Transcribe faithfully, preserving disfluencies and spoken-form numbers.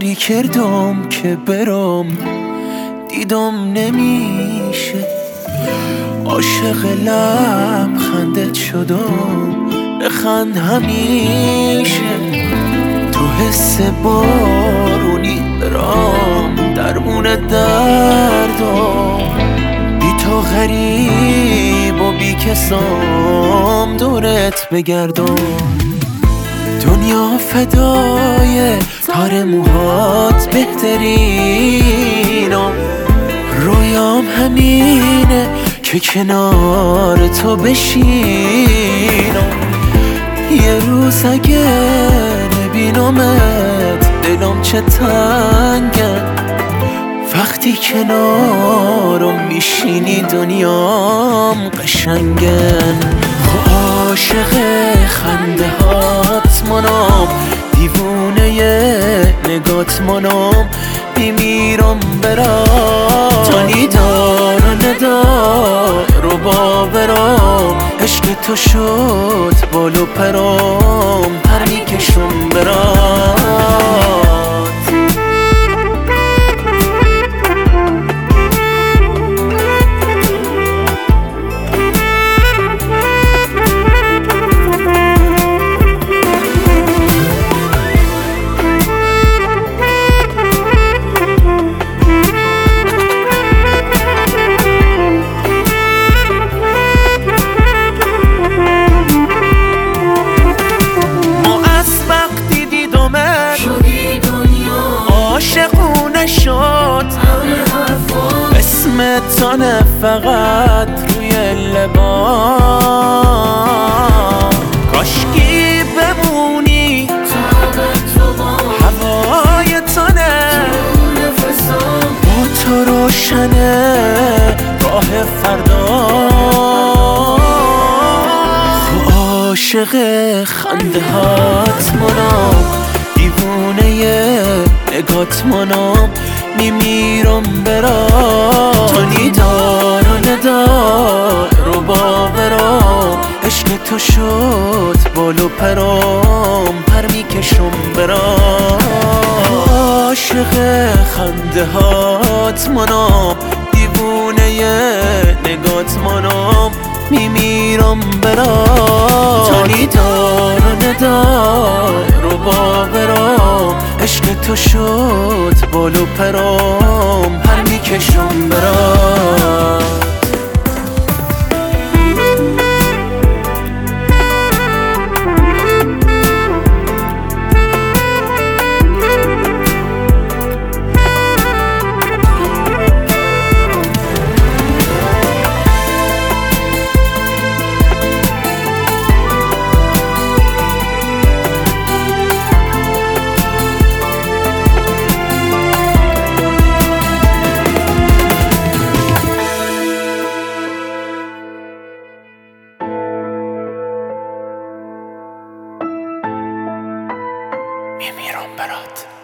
کاری کردم که برام دیدم نمیشه، عاشق لبخندت شدم بخند همیشه. تو حس بارونی برام درمون دردم، بی تو غریب و بی کسام دورت بگردم. دنیا فدای تار موهات بهترینم، رویام همینه که کنار تو بشینم. یه روز اگه نبینمت دلم چه تنگه، وقتی کنارم میشینی دنیام قشنگن. خب عاشق خنده هات منم، دیوونه نگات منم، میمیرم برام. تا نیدار و ندار و باورم، عشق تو شد بال و پرام، پر میکشم برات. عاشقونه شد اسمت تانه فقط روی لبام، کاشکی بمونی هوای تانه، با تو روشنه راه فردا. عاشق خنده هات منم، دیوونه نگات منم، میمیرم برات. تو نیدار و ندار و باورم، عشق تو شد بال و پرام، پر میکشم برات. عاشق خنده هات منم، دیوونه نگات منم، میمیرم برات. تو نیدار و ندار و باورم، عشق تو شد بال و پرام، پر میکشم برات. میمیرم برات.